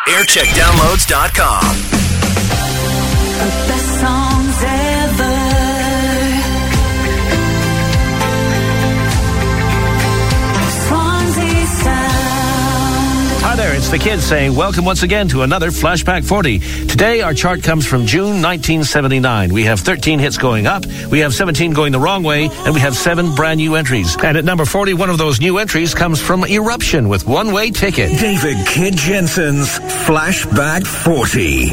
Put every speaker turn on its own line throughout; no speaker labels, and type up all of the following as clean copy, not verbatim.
aircheckdownloads.com.
The best songs ever. Swansea Sound.
Hi there, it's the kids saying welcome once again to another Flashback 40. Today our chart comes from June 1979. We have 13 hits going up, we have 17 going the wrong way, and we have 7 brand new entries. And at number 40, one of those new entries comes from Eruption with One Way Ticket.
David Kid Jensen's Flashback 40.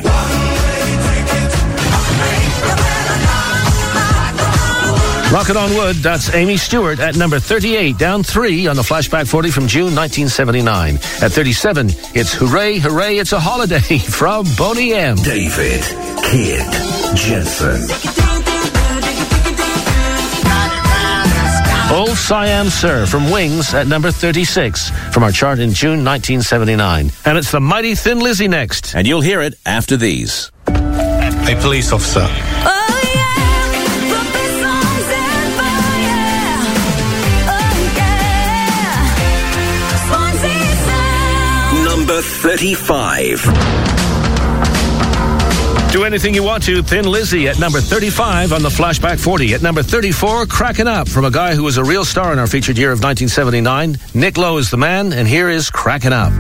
Rocket on Wood, that's Amy Stewart at number 38, down 3 on the Flashback 40 from June 1979. At 37, it's Hooray, Hooray, It's a Holiday from Boney M.
David Kid Jensen.
Old Siam Sir from Wings at number 36 from our chart in June 1979. And it's the mighty Thin Lizzy next.
And you'll hear it after these.
A police officer.
Number 35.
Do anything you want to, Thin Lizzy at number 35 on the Flashback 40. At number 34, Crackin' Up from a guy who was a real star in our featured year of 1979. Nick Lowe is the man, and here is Crackin' Up.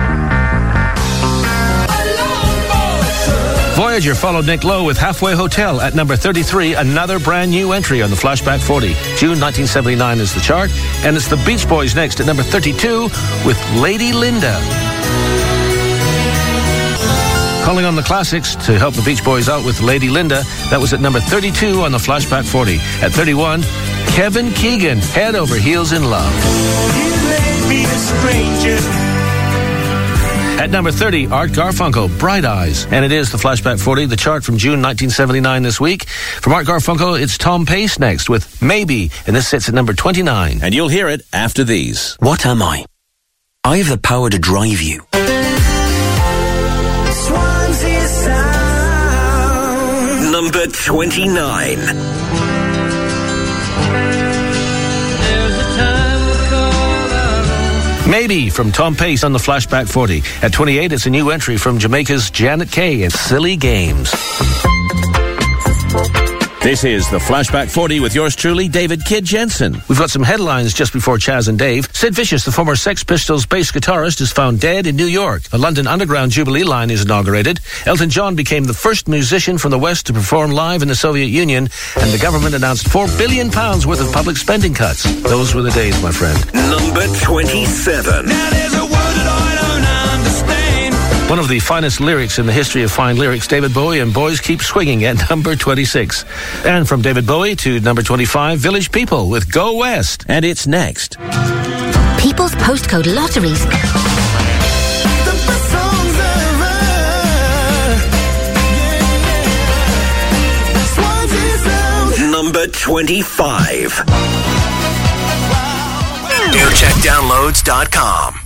Voyager followed Nick Lowe with Halfway Hotel at number 33, another brand new entry on the Flashback 40. June 1979 is the chart, and it's the Beach Boys next at number 32 with Lady Linda. Calling on the classics to help the Beach Boys out with Lady Linda, that was at number 32 on the Flashback 40. At 31, Kevin Keegan, Head Over Heels in Love.
You made me a stranger.
At number 30, Art Garfunkel, Bright Eyes. And it is the Flashback 40, the chart from June 1979 this week. From Art Garfunkel, it's Tom Pace next with Maybe, and this sits at number 29.
And you'll hear it after these.
What am I? I have the power to drive you.
Swansea Sound.
Number 29.
Maybe from Tom Pace on the Flashback 40. At 28, it's a new entry from Jamaica's Janet Kay and Silly Games.
This is the Flashback 40 with yours truly, David Kid Jensen.
We've got some headlines just before Chaz and Dave. Sid Vicious, the former Sex Pistols bass guitarist, is found dead in New York. The London Underground Jubilee line is inaugurated. Elton John became the first musician from the West to perform live in the Soviet Union, and the government announced £4 billion worth of public spending cuts. Those were the days, my friend.
Number 27.
Now there's a word that I don't understand.
One of the finest lyrics in the history of fine lyrics, David Bowie and Boys Keep Swinging at number 26. And from David Bowie to number 25, Village People with Go West.
And it's next.
People's Postcode Lotteries.
The best songs ever. Yeah. Swansea Sound.
Number 25.
aircheckdownloads.com.